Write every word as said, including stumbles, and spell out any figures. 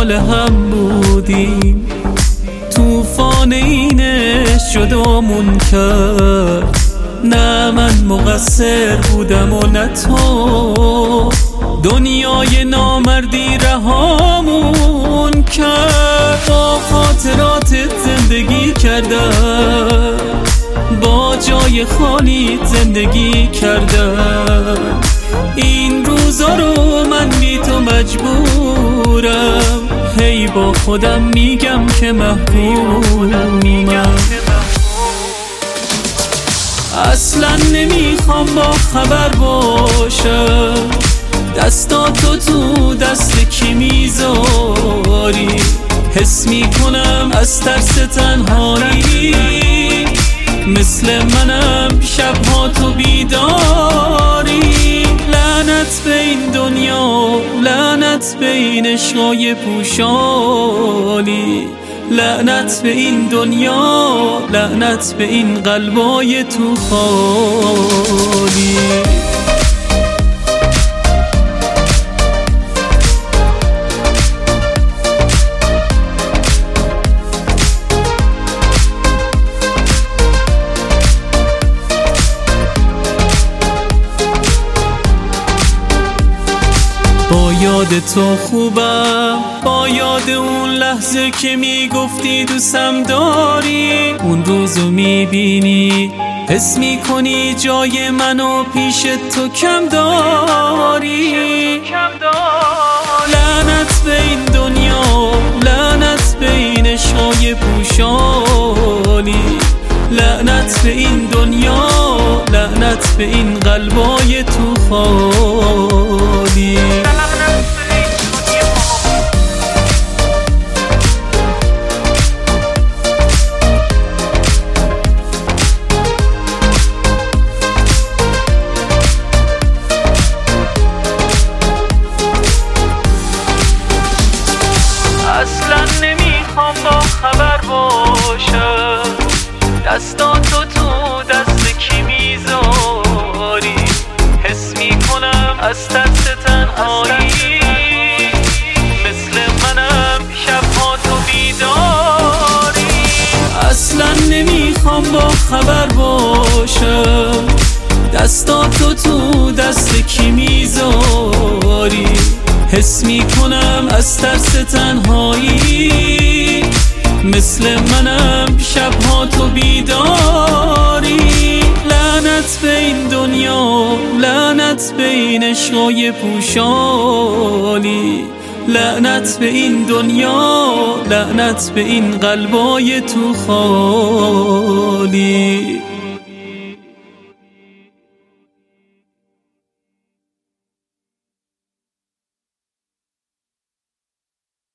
حال هم بودیم، طوفان اینش جدامون کرد. نه من مقصر بودم و نه تو، دنیای نامردی رهامون کرد. با خاطراتت زندگی کردم، با جای خالیت زندگی کردم. این روزا رو من بی تو مجبورم، هی با خودم میگم که محرومم. اصلا نمیخوام با خبر باشم، دستاتو تو دست کی میذاری. حس میکنم از ترس تنهایی، مثل منم شبها تو بیداری. لعنت به این دنیا، لعنت به این عشقای پوشالی، لعنت به این دنیا، لعنت به این قلبای تو خالی. با یاد تو خوبم، با یاد اون لحظه که میگفتی دوستم داری. اون روزو میبینی، حس میکنی جای منو پیش تو کم داری. لعنت به این دنیا، لعنت به این عشقای پوشالی، لعنت به این دنیا، لعنت به این قلبای تو خالی. اصلا نمیخوام با خبر باشم، دستاتو تو دست کی میذاری. حس میکنم از ترس تنهایی، مثل منم شبها تو بیداری. اصلا نمیخوام با خبر باشم، دستاتو تو دست کی میذاری. حس میکنم از ترس تنهایی، مثل منم شبها تو بیداری. لعنت به این دنیا، لعنت به این عشقای پوشالی، لعنت به این دنیا، لعنت به این قلبای تو خالی.